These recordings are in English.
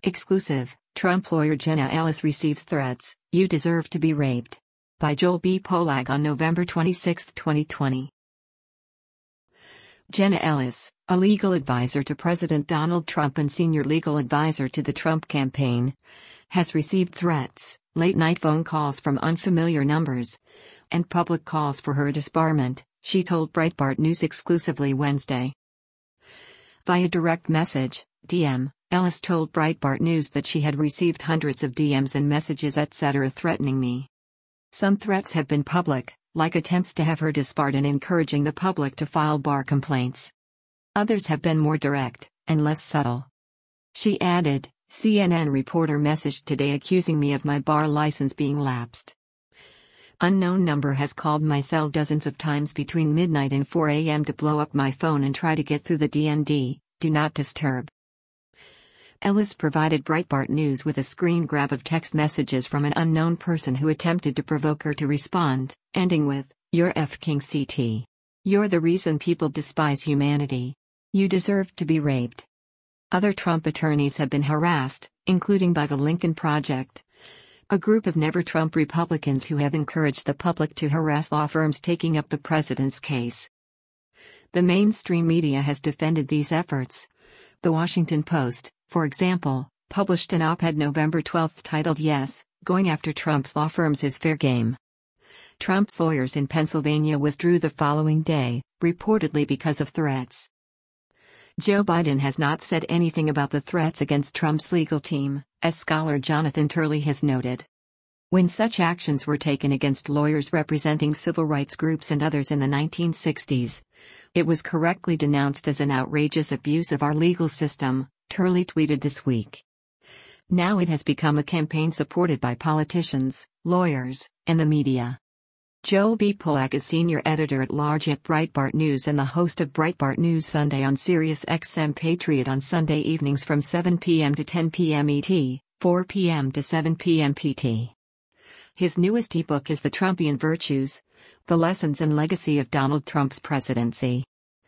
Exclusive, Trump lawyer Jenna Ellis receives threats, "You deserve to be raped." By Joel B. Polak on November 26, 2020. Jenna Ellis, a legal advisor to President Donald Trump and senior legal advisor to the Trump campaign, has received threats, late-night phone calls from unfamiliar numbers, and public calls for her disbarment, she told Breitbart News exclusively Wednesday. Via direct message, DM, Ellis told Breitbart News that she had received hundreds of DMs and messages etc. threatening me. Some threats have been public, like attempts to have her disbarred and encouraging the public to file bar complaints. Others have been more direct, and less subtle. She added, CNN reporter messaged today accusing me of my bar license being lapsed. Unknown number has called my cell dozens of times between midnight and 4 a.m. to blow up my phone and try to get through the DND, do not disturb. Ellis provided Breitbart News with a screen grab of text messages from an unknown person who attempted to provoke her to respond, ending with, "You're F-King CT. You're the reason people despise humanity. You deserve to be raped." Other Trump attorneys have been harassed, including by the Lincoln Project, a group of never-Trump Republicans who have encouraged the public to harass law firms taking up the president's case. The mainstream media has defended these efforts. The Washington Post, for example, published an op-ed November 12 titled "Yes, Going After Trump's Law Firms is Fair Game." Trump's lawyers in Pennsylvania withdrew the following day, reportedly because of threats. Joe Biden has not said anything about the threats against Trump's legal team, as scholar Jonathan Turley has noted. When such actions were taken against lawyers representing civil rights groups and others in the 1960s, it was correctly denounced as an outrageous abuse of our legal system, Turley tweeted this week. Now it has become a campaign supported by politicians, lawyers, and the media. Joel B. Polak is senior editor-at-large at Breitbart News and the host of Breitbart News Sunday on Sirius XM Patriot on Sunday evenings from 7 p.m. to 10 p.m. ET, 4 p.m. to 7 p.m. PT. His newest ebook is The Trumpian Virtues: The Lessons and Legacy of Donald Trump's Presidency.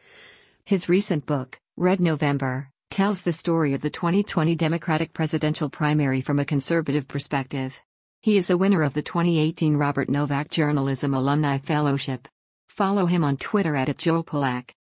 His recent book, Red November, tells the story of the 2020 Democratic presidential primary from a conservative perspective. He is a winner of the 2018 Robert Novak Journalism Alumni Fellowship. Follow him on Twitter @JoelPolak.